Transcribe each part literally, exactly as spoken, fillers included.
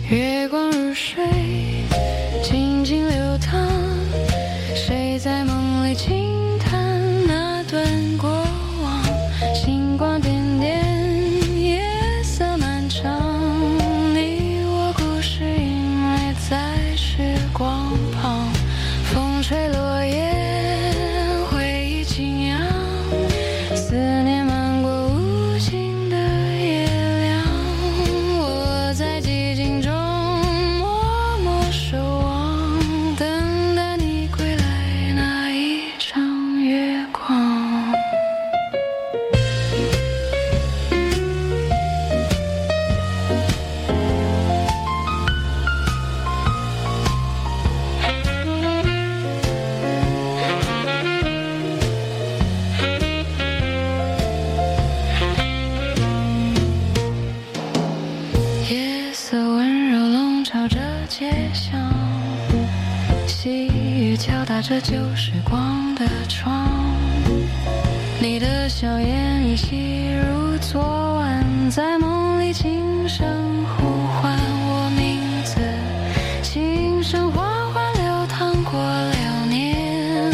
月光如水，静静流淌，谁在梦里轻叹那段过往？星光点点，夜色漫长，你我故事隐没在时光旁，风吹落叶，回忆轻扬，思念漫过无尽的夜凉，我在寂静中默默守望，等待你归来那一场月光。夜色温柔笼罩着街巷，细雨敲打着旧时光的窗，你的笑颜依稀如昨晚，在梦里轻声呼唤我名字，轻声缓缓流淌过流年，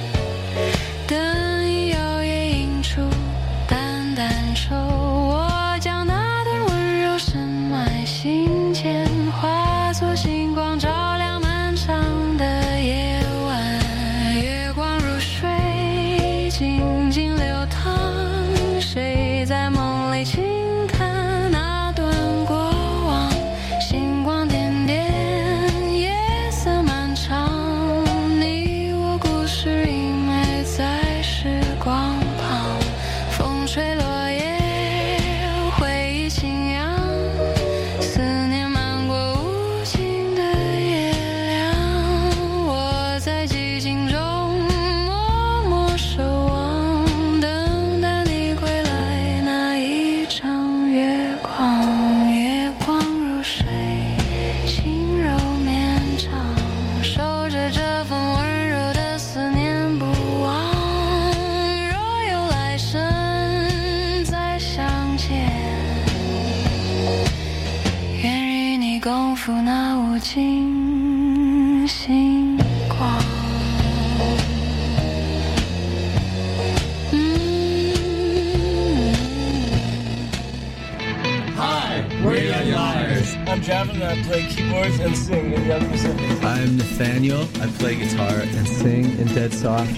灯一摇曳映出淡淡愁，我将那段温柔深埋心间，化作星光照亮漫长的夜晚。月光如水，静静流淌，谁在梦里轻叹那段过往？星光点点，夜色漫长，你我故事隐没在时光旁，风吹落叶，回忆轻扬，思念漫过无尽的夜凉，我在寂静中默默守望，等待你归来那一场月光。月光如水，轻柔绵长，守着这份温柔的思念不忘，若有来生再相见，愿与你共赴那无尽星光。 Hi, we're Young Liars. I'm Javin, and I play keyboards and sing in Young Pacific. I'm Nathaniel. I play guitar and sing in Dead Soft.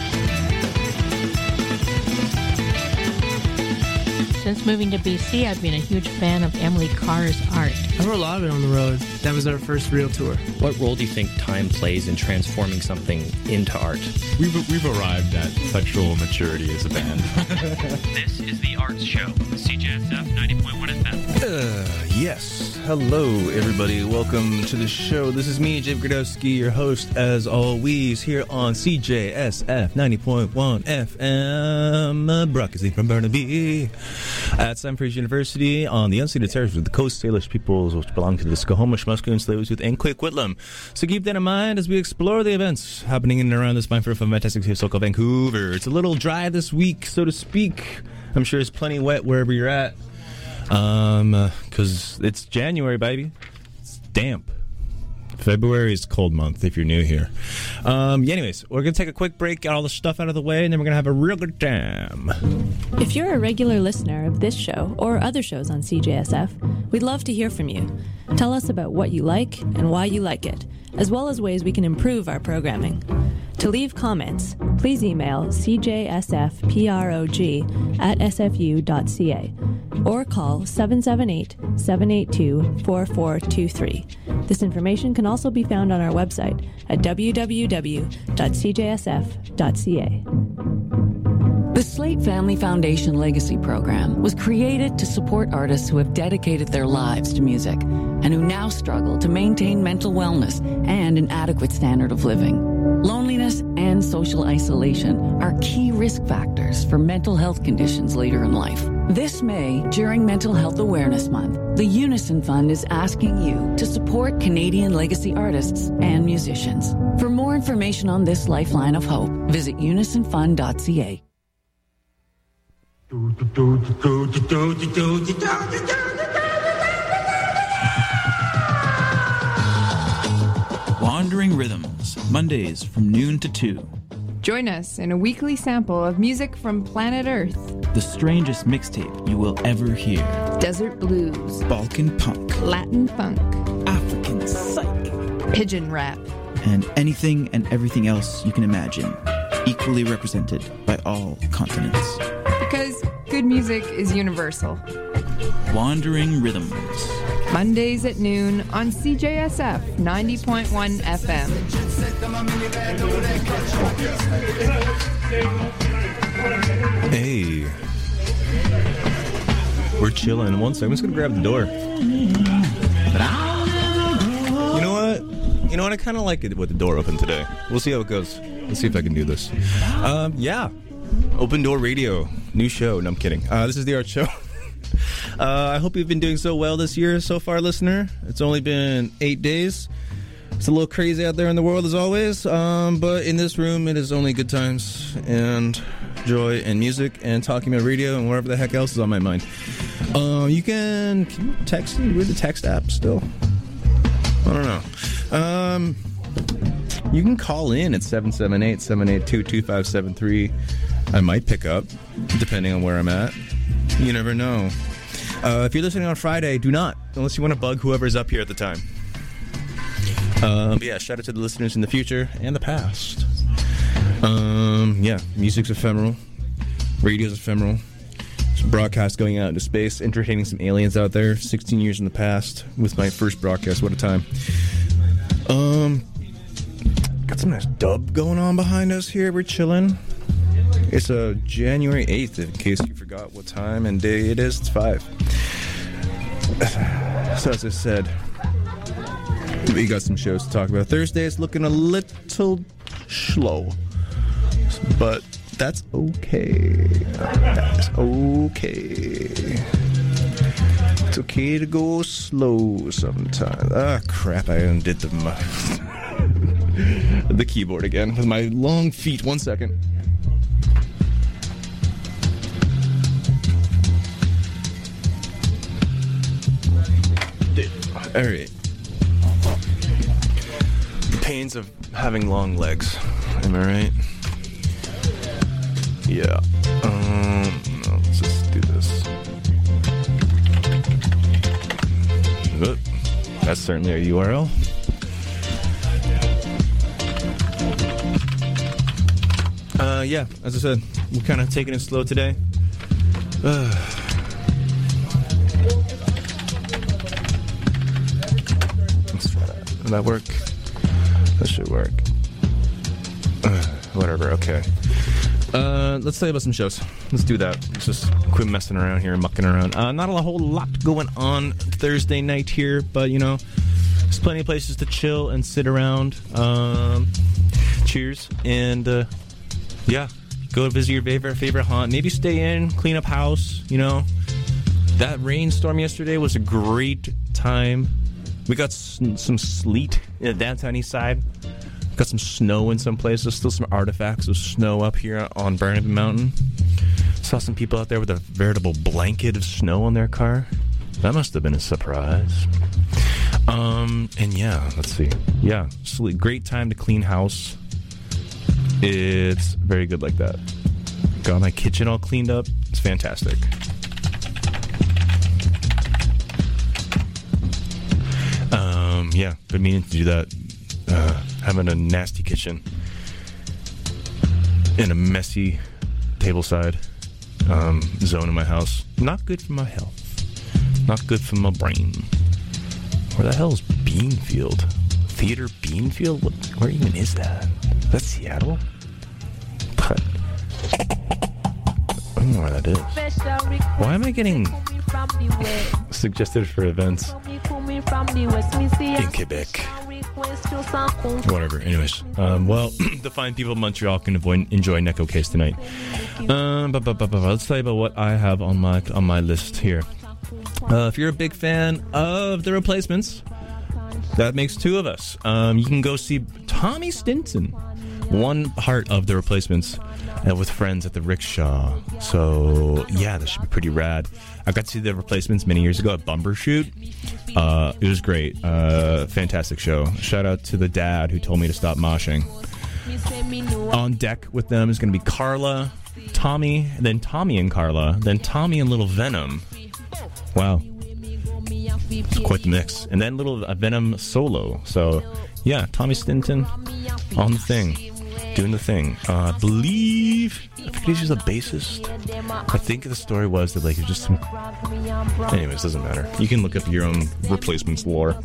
Since moving to B C, I've been a huge fan of Emily Carr's art. I wrote a lot of it on the road. That was our first real tour. What role do you think time plays in transforming something into art? We've, we've arrived at sexual maturity as a band. This is The Arts Show, C J S F ninety point one F M. Uh, yes. Hello, everybody. Welcome to the show. This is me, Jay Gradowski, your host, as always, here on C J S F ninety point one F M. Broadcasting from Burnaby at Sandford University on the unceded territories of the Coast Salish peoples, which belong to the Skokomish, Musqueam, Tsleil-Waututh, and Coquitlam. So keep that in mind as we explore the events happening in and around this mindful from fantastic city of SoCal, Vancouver. It's a little dry this week, so to speak. I'm sure it's plenty wet wherever you're at. Um, because uh, it's January, baby. It's damp. February is a cold month if you're new here. Um, yeah, anyways, we're going to take a quick break, get all the stuff out of the way, and then we're going to have a real good time. If you're a regular listener of this show or other shows on C J S F, we'd love to hear from you. Tell us about what you like and why you like it, as well as ways we can improve our programming. To leave comments, please email c j s f prog at s f u dot c a or call seven seven eight, seven eight two, four four two three. This information can also be found on our website at w w w dot c j s f dot c a. The Slate Family Foundation Legacy Program was created to support artists who have dedicated their lives to music and who now struggle to maintain mental wellness and an adequate standard of living. Loneliness and social isolation are key risk factors for mental health conditions later in life. This May, during Mental Health Awareness Month, the Unison Fund is asking you to support Canadian legacy artists and musicians. For more information on this lifeline of hope, visit unison fund dot c a. Wandering Rhythms, Mondays from noon to two. Join us in a weekly sample of music from planet Earth. The strangest mixtape you will ever hear. Desert blues. Balkan punk. Latin funk. African psych. Pigeon rap. And anything and everything else you can imagine. Equally represented by all continents. Because good music is universal. Wandering Rhythms. Mondays at noon on C J S F ninety point one F M. Hey. We're chilling. One second. I'm just going to grab the door. You know what? You know what? I kind of like it with the door open today. We'll see how it goes. Let's see if I can do this. Um, yeah. Open Door Radio. New show. No, I'm kidding. Uh, this is the Art Show. Uh, I hope you've been doing so well this year so far, listener. It's only been eight days. It's a little crazy out there in the world, as always. Um, but in this room, it is only good times and joy and music and talking about radio and whatever the heck else is on my mind. Uh, you can, can you text me with the text app still? I don't know. Um, you can call in at seven seven eight, seven eight two, two five seven three. I might pick up, depending on where I'm at. You never know. Uh, if you're listening on Friday, do not, unless you want to bug whoever's up here at the time. Um, but yeah, shout out to the listeners in the future and the past. Um, yeah, music's ephemeral. Radio's ephemeral. There's a broadcast going out into space, entertaining some aliens out there. sixteen years in the past with my first broadcast. What a time. Um, got some nice dub going on behind us here. We're chilling. It's uh, January eighth, in case you forgot what time and day it is. It's five. So as I said, we got some shows to talk about. Thursday is looking a little slow, but that's okay. That's okay. It's okay to go slow sometimes. Ah, crap, I undid the, the keyboard again with my long feet. One second. All right. The pains of having long legs. Am I right? Yeah. Um, no, let's just do this. Oop. That's certainly a U R L. Uh, yeah, as I said, we're kind of taking it slow today. Uh, Will that work? That should work. Uh, whatever, okay. Uh, let's tell you about some shows. Let's do that. Let's just quit messing around here and mucking around. Uh, not a whole lot going on Thursday night here, but, you know, there's plenty of places to chill and sit around. Um, cheers. And, uh, yeah, go visit your favorite, favorite haunt. Maybe stay in, clean up house, you know. That rainstorm yesterday was a great time. We got some, some sleet in the downtown east side. Got some snow in some places. Still some artifacts of snow up here on Burnaby Mountain. Saw some people out there with a veritable blanket of snow on their car. That must have been a surprise. Um, and yeah, let's see. Yeah, sleet. Great time to clean house. It's very good like that. Got my kitchen all cleaned up. It's fantastic. Um, yeah, been meaning to do that. Uh, having a nasty kitchen and a messy tableside um, zone in my house. Not good for my health. Not good for my brain. Where the hell is Beanfield? Theater Beanfield? What, where even is that? Is that Seattle? But I don't know where that is. Why am I getting suggested for events in Quebec? Whatever. Anyways, um, well, the fine people of Montreal can avoid, enjoy Neko Case tonight. Um, but, but, but, but, let's tell you about what I have on my on my list here. Uh, if you're a big fan of The Replacements, that makes two of us. Um, you can go see Tommy Stinson one part of the Replacements uh, with friends at the Rickshaw. So, yeah, that should be pretty rad. I got to see the Replacements many years ago at Bumbershoot. Uh, it was great. Uh, fantastic show. Shout out to the dad who told me to stop moshing. On deck with them is going to be Carla, Tommy, then Tommy and Carla, then Tommy and Little Venom. Wow. It's quite the mix. And then Little uh, Venom solo. So, yeah, Tommy Stinton on the thing. Doing the thing. Uh, I believe... I forget if he's a bassist. I think the story was that, like, it's just some... Anyways, doesn't matter. You can look up your own Replacements lore.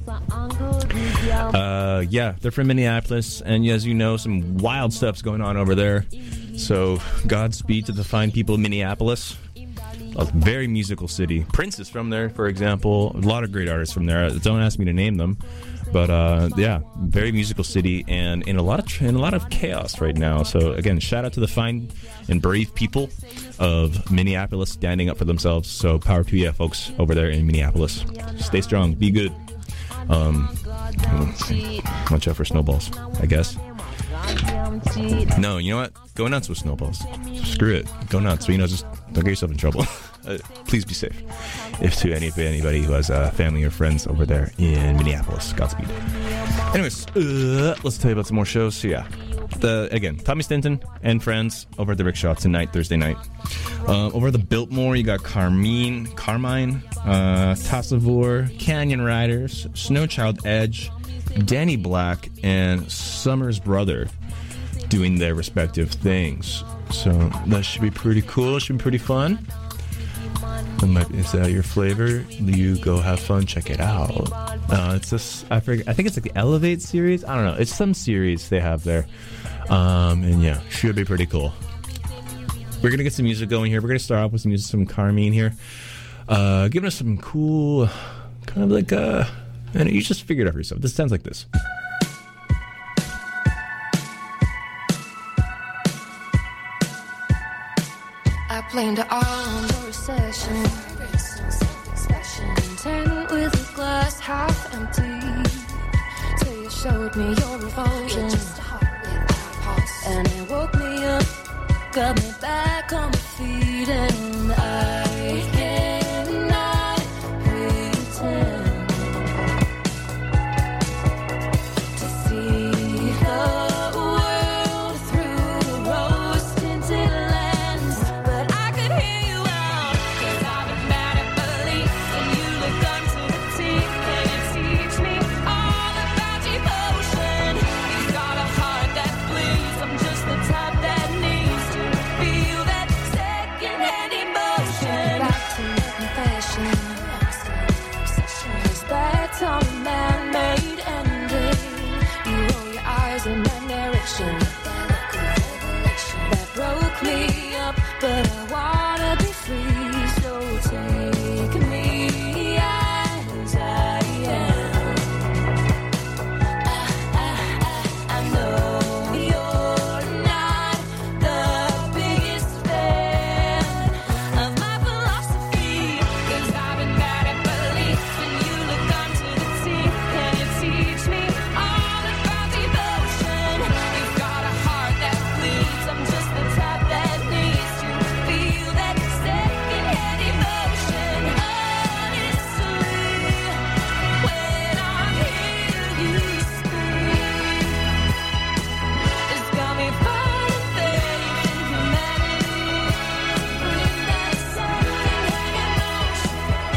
Uh, yeah, they're from Minneapolis, and as you know, some wild stuff's going on over there. So, Godspeed to the fine people of Minneapolis. A very musical city. Prince is from there, for example. A lot of great artists from there. Don't ask me to name them. But uh, yeah, very musical city, and in a lot of tr- in a lot of chaos right now. So again, shout out to the fine and brave people of Minneapolis standing up for themselves. So power to you, folks, over there in Minneapolis. Stay strong, be good. Um, watch out for snowballs, I guess. No, you know what? Go nuts with snowballs. Screw it. Go nuts. So, you know, just don't get yourself in trouble. uh, please be safe. If to any anybody who has uh, family or friends over there in Minneapolis, Godspeed. Anyways, uh, let's tell you about some more shows. So yeah, the again, Tommy Stinton and friends over at the Rickshaw tonight, Thursday night. Uh, over at the Biltmore, you got Carmine, Carmine, uh, Tassavor, Canyon Riders, Snowchild Edge, Danny Black, and Summer's Brother doing their respective things. So that should be pretty cool. Should be pretty fun. Is that your flavor? You go have fun. Check it out. Uh, it's this. I forget. I think it's like the Elevate series. I don't know. It's some series they have there. Um, and yeah, should be pretty cool. We're gonna get some music going here. We're gonna start off with some music from Carmine here, uh, giving us some cool, kind of like uh, and you just figure it out for yourself. This sounds like this. I blamed it all on the recession. Content with a glass half empty. Till you showed me your revulsion. And it woke me up, got me back on my feet, and I cannot pretend to see the world through the rose-tinted lens. But I could hear you out, 'cause I've been bad at belief, and you look unto the teeth. Can you teach me all about devotion? You've got a heart that bleeds. I'm just the type that needs to feel that second-hand emotion. Back to the confession, 'cause that's on a man-made ending. You roll your eyes in that narration that broke me up, but I wanna be free, so take me as I am. I, I, I know you're not the biggest fan of my philosophy, 'cause I've been bad at belief, and you look onto the teeth. Can you teach me all about devotion? You've got a heart that bleeds. I'm just the type that needs to feel that second-hand emotion. Honestly, when I hear you speak, it's got me falling faith in humanity. Bring that second-hand emotion.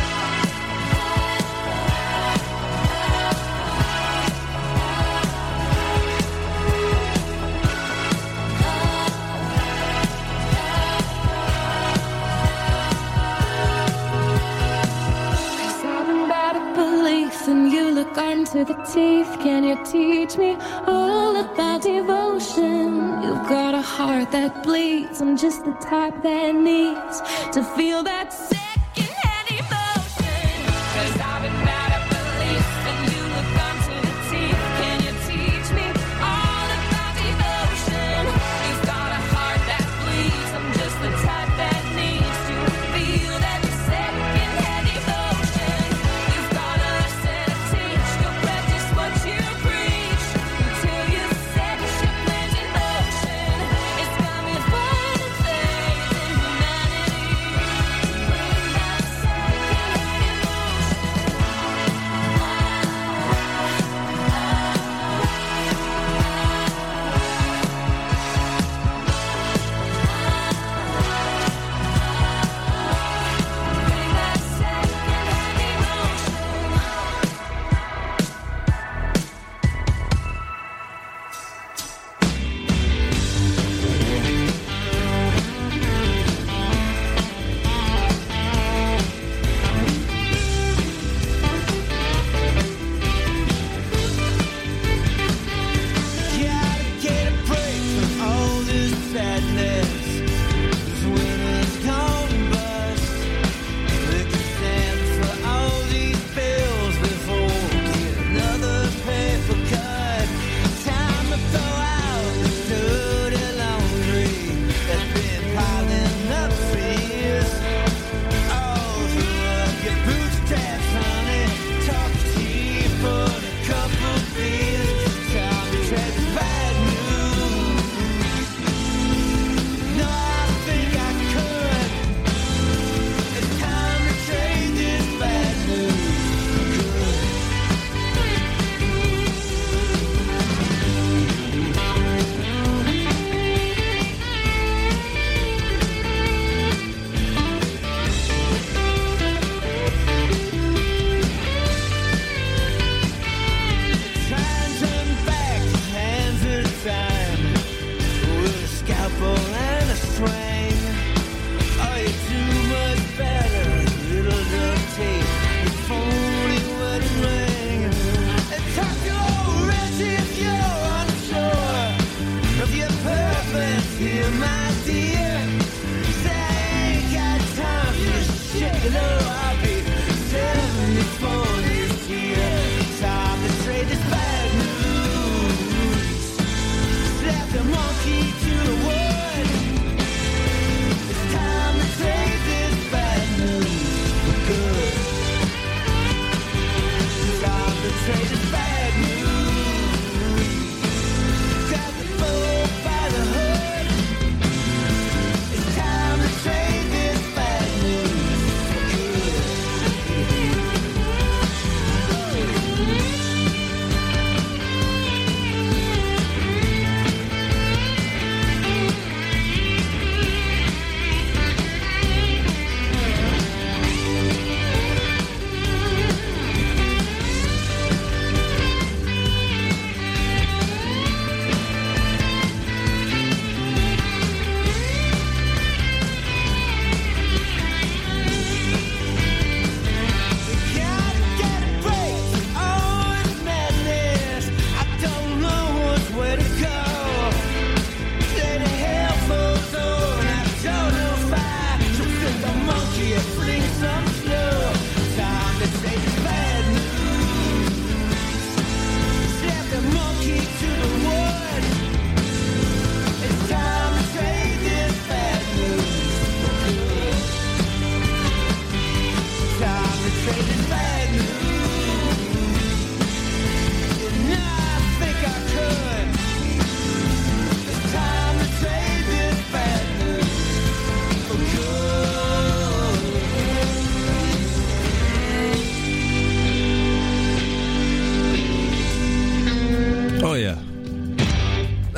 Cause I've been bad at belief, and you look onto the teeth. Can you teach me all about devotion? You've got a heart that bleeds. I'm just the type that needs to feel that second-hand emotion. 'Cause I've been bad at belief, and you look onto the teeth. Can you teach me all about devotion? You've got a heart that bleeds. I'm just the type that needs to feel that second-hand emotion. You've got a lesson to teach. Go practice what you preach until you set your plans in motion.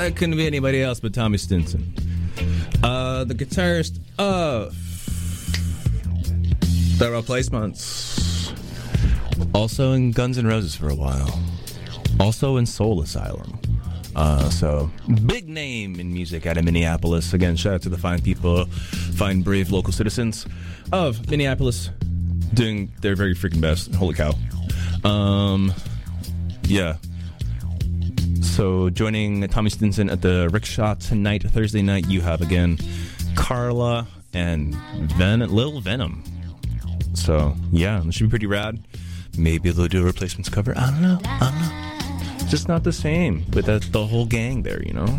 That couldn't be anybody else but Tommy Stinson. Uh, the guitarist of The Replacements. Also in Guns N' Roses for a while. Also in Soul Asylum. Uh, so, big name in music out of Minneapolis. Again, shout out to the fine people, fine, brave local citizens of Minneapolis doing their very freaking best. Holy cow. Um, yeah. So, joining Tommy Stinson at the Rickshaw tonight, Thursday night, you have again Carla and Ven- Lil Venom. So, yeah, this should be pretty rad. Maybe they'll do a Replacements cover. I don't know. I don't know. Just not the same with the, the whole gang there, you know?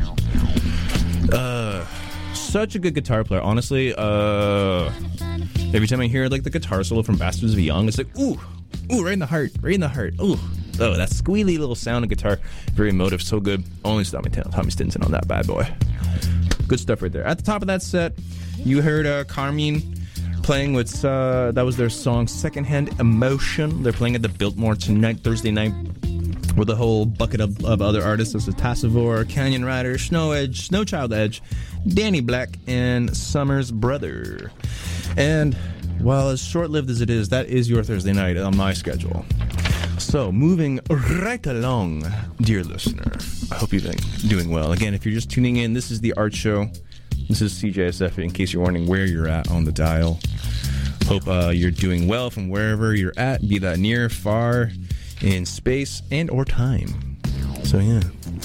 Uh, such a good guitar player. Honestly, uh, every time I hear like the guitar solo from Bastards of Young, it's like, ooh, ooh, right in the heart, right in the heart. Ooh, oh, that squealy little sound of guitar. Very emotive, so good. Only Tommy, Tommy Stinson on that bad boy. Good stuff right there. At the top of that set, you heard uh, Carmine playing with, uh, that was their song Secondhand Emotion. They're playing at the Biltmore tonight, Thursday night, with a whole bucket of, of other artists. There's Tassivore, Canyon Rider, Snow Edge, Snow Child Edge, Danny Black, and Summer's Brother. And while as short-lived as it is, that is your Thursday night on my schedule. So, moving right along, dear listener. I hope you're doing well. Again, if you're just tuning in, this is the Art Show. This is C J S F, in case you're wondering where you're at on the dial. Hope uh, you're doing well from wherever you're at, be that near, far, in space and or time. So yeah,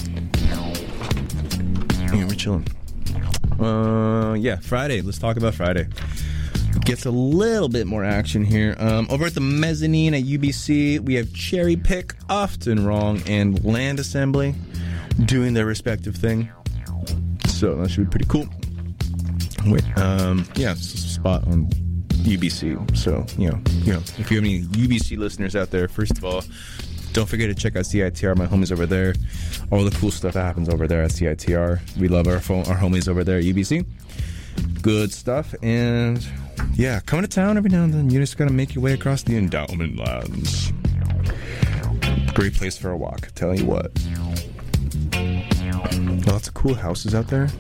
yeah, we're chilling. Uh, yeah, Friday. Let's talk about Friday. Gets a little bit more action here. Um, over at the mezzanine at U B C, we have Cherry Pick, Often Wrong, and Land Assembly doing their respective thing. So that should be pretty cool. Wait, um, yeah, it's a spot on U B C. So, you know, you know, if you have any U B C listeners out there, first of all, don't forget to check out C I T R, my homies over there. All the cool stuff that happens over there at C I T R. We love our phone, our homies over there at U B C. Good stuff. And yeah, coming to town every now and then. You just gotta make your way across the endowment lands. Great place for a walk, tell you what. Lots of cool houses out there.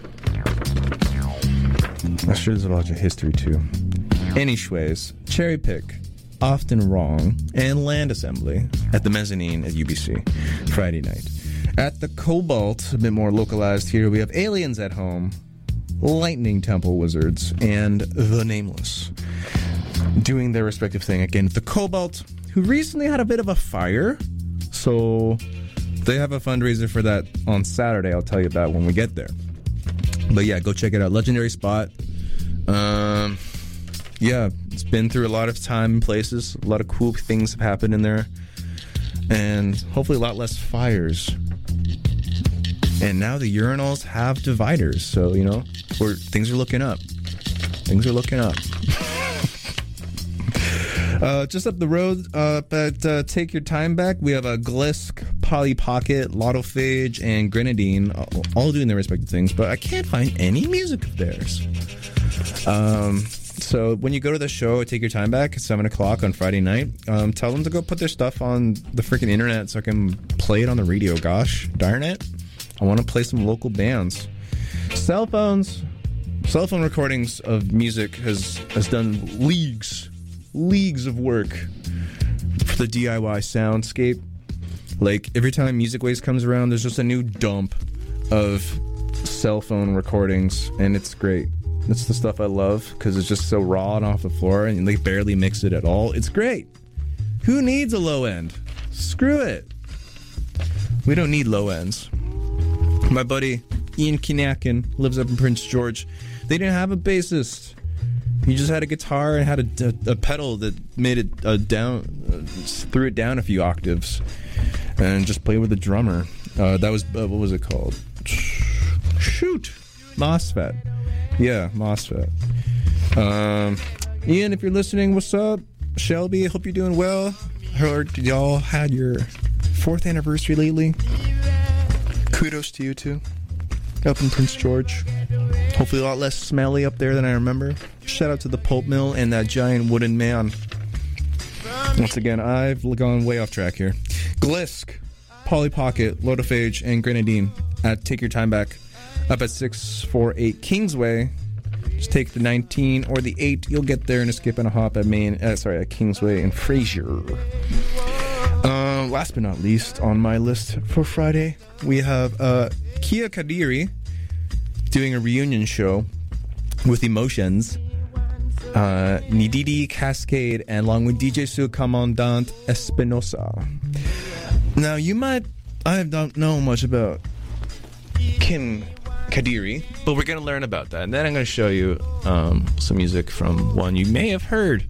I'm sure there's a lot of history too. Anyways, Cherry Pick, Often Wrong, and Land Assembly at the mezzanine at U B C Friday night. At the Cobalt, a bit more localized here, we have Aliens at Home, Lightning Temple Wizards, and The Nameless doing their respective thing. Again, the Cobalt, who recently had a bit of a fire, so they have a fundraiser for that on Saturday. I'll tell you about when we get there. But yeah, go check it out. Legendary spot. Um... Yeah, it's been through a lot of time and places. A lot of cool things have happened in there. And hopefully a lot less fires. And now the urinals have dividers. So, you know, we're, things are looking up. Things are looking up. uh, just up the road, uh, but uh, take your time back. We have a Glisk, Polly Pocket, Lottophage, and Grenadine, all doing their respective things. But I can't find any music of theirs. Um... So when you go to the show, take your time back at seven o'clock on Friday night. Um, tell them to go put their stuff on the freaking internet so I can play it on the radio. Gosh darn it. I want to play some local bands. Cell phones, cell phone recordings of music has, has done leagues, leagues of work for the D I Y soundscape. Like every time Music Waste comes around, there's just a new dump of cell phone recordings, and it's great. That's the stuff I love because it's just so raw and off the floor and they barely mix it at all. It's great. Who needs a low end? Screw it. We don't need low ends. My buddy Ian Kinakin lives up in Prince George. They didn't have a bassist. He just had a guitar and had a, a, a pedal that made it uh, down, uh, threw it down a few octaves and just played with the drummer. Uh, that was, uh, what was it called? Shoot. MOSFET. Yeah, MOSFET. Um, Ian, if you're listening, what's up? Shelby, I hope you're doing well. Heard y'all had your fourth anniversary lately. Kudos to you two. Up in Prince George. Hopefully a lot less smelly up there than I remember. Shout out to the pulp mill and that giant wooden man. Once again, I've gone way off track here. Glisk, Polly Pocket, Lottophage, and Grenadine at Take Your Time Back up at six forty-eight Kingsway. Just take the nineteen or the eight. You'll get there in a skip and a hop at Main. Uh, sorry, at Kingsway and Fraser. Uh, last but not least, on my list for Friday, we have uh, Kia Kadiri doing a reunion show with Emotions, uh, Nididi Cascade, and along with D J Su Commandant Espinosa. Now, you might, I don't know much about Kim Kadiri, but we're going to learn about that. And then I'm going to show you um, some music from one you may have heard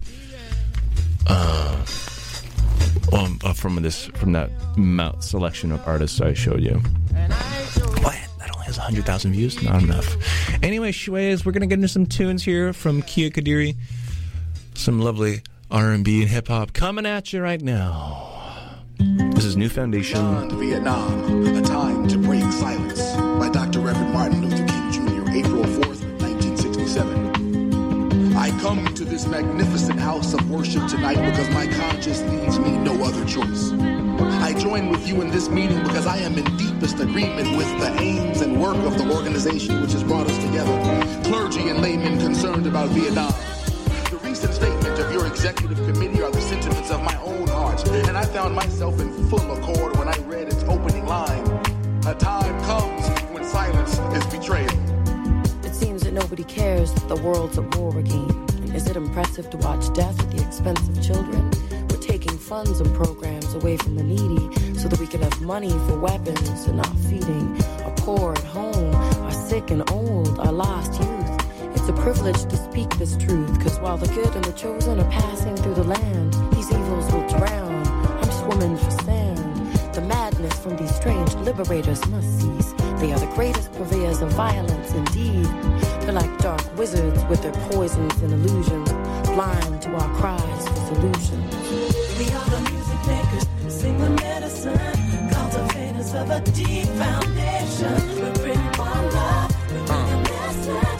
uh, um, uh, from this from that mount selection of artists I showed you. What? That only has one hundred thousand views? Not enough. Anyway, Shways, we're going to get into some tunes here from Kia Kadiri. Some lovely R and B and hip-hop coming at you right now. This is New Foundation. Vietnam, A Time to Break Silence by Doctor Reverend Martin Luther King Junior, April fourth, nineteen sixty-seven. I come to this magnificent house of worship tonight because my conscience leaves me no other choice. I join with you in this meeting because I am in deepest agreement with the aims and work of the organization which has brought us together, clergy and laymen concerned about Vietnam. The recent statement of your executive committee are the sentiments of my own heart, and I found myself in full accord when I read its opening line. A time comes when silence is betrayal. It seems that nobody cares that the world's at war again. And is it impressive to watch death at the expense of children? We're taking funds and programs away from the needy so that we can have money for weapons and not feeding our poor at home, our sick and old, our lost youth. It's a privilege to speak this truth, cause while the good and the chosen are passing through the land, these evils will drown. I'm swimming for sand. The madness from these strange liberators must cease. They are the greatest purveyors of violence indeed. They're like dark wizards with their poisons and illusions, blind to our cries for solutions. We are the music makers, sing the medicine, cultivators of a deep foundation. We bring one love, we bring a message.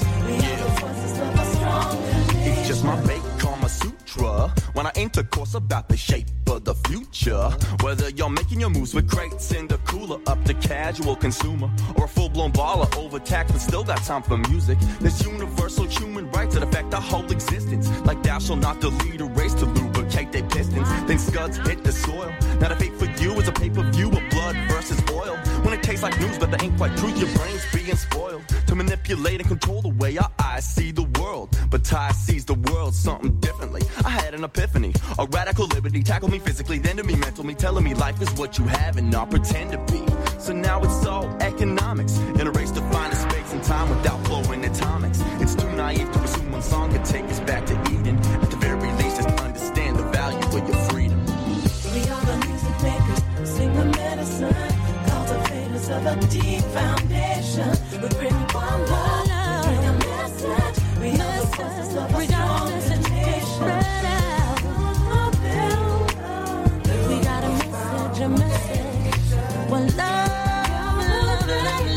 It's just my make Kama Sutra when I aim to course about the shape of the future. Whether you're making your moves with crates in the cooler up to casual consumer, or a full-blown baller overtaxed but still got time for music. There's universal human rights that affect our whole existence, like thou shalt not delete a race to lubricate their pistons. Then scuds hit the soil. Now the fate for you is a pay-per-view of blood versus oil. When it tastes like news but that ain't quite truth, your brain's being spoiled to manipulate and control the way our eyes see the world. But Ty sees the world something differently. I had an epiphany, a radical liberty tackled me physically, then to me mentally, telling me life is what you have and not pretend to be. So now it's all economics in a race to find a space and time without flowing atomics. It's too naive to assume one song could take us back to Eden. At the very least, just understand the value of your freedom. We are the music makers, sing the medicine, cultivators of a deep foundation. We bring one love, we bring a message. We are the voices of a strong nation. Spread out, we got a message, a message. One love, love, love,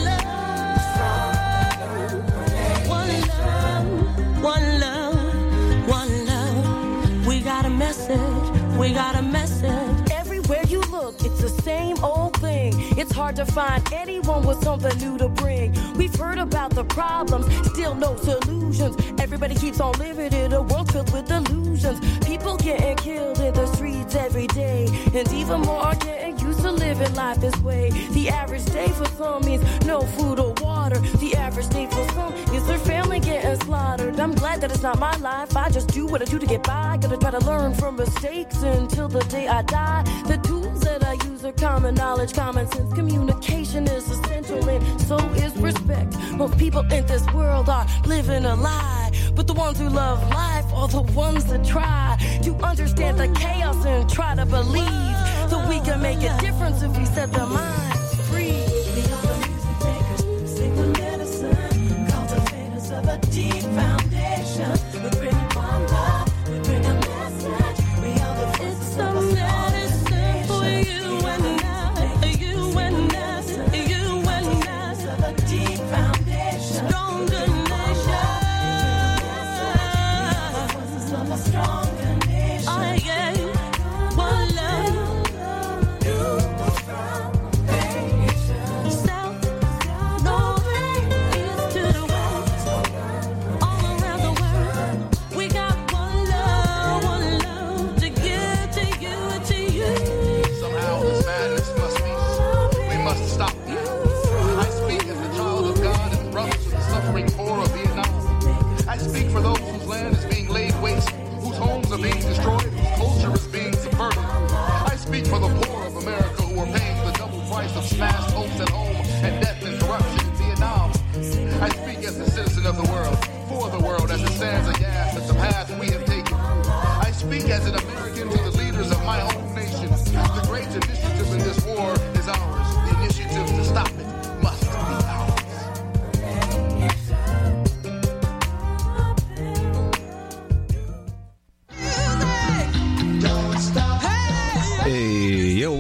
love. One love, one love, one love. We got a message, we got a message. Everywhere you look, it's the same old thing. It's hard to find anyone with something new to bring. We've heard about the problems, still no solutions. Everybody keeps on living in a world filled with illusions. People getting killed in the streets every day, and even more are getting used to living life this way. The average day for some means no food or water. The average day for some is their family getting slaughtered. I'm glad that it's not my life. I just do what I do to get by. Gonna try to learn from mistakes until the day I die. The tools that I use are common knowledge, common sense. Communication is essential, and so is respect. Most people in this world are living a lie, but the ones who love life are the ones that try to understand the chaos and try to believe that we can make a difference if we set their minds free. We are the music makers, sing the medicine, cultivators of a deep foundation. We bring one love, we bring a message. We are the voices of a strong nation. For you and I, you and us, you and us, of a deep foundation. Stronger nation. We are the voices of a stronger nation. I am one love.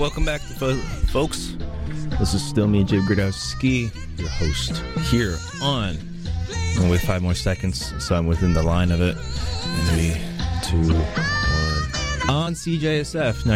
welcome back, fo- folks. This is still me, Jay Gradowski, your host here on. And with five more seconds, so I'm within the line of it. Three, two, one. On C J S F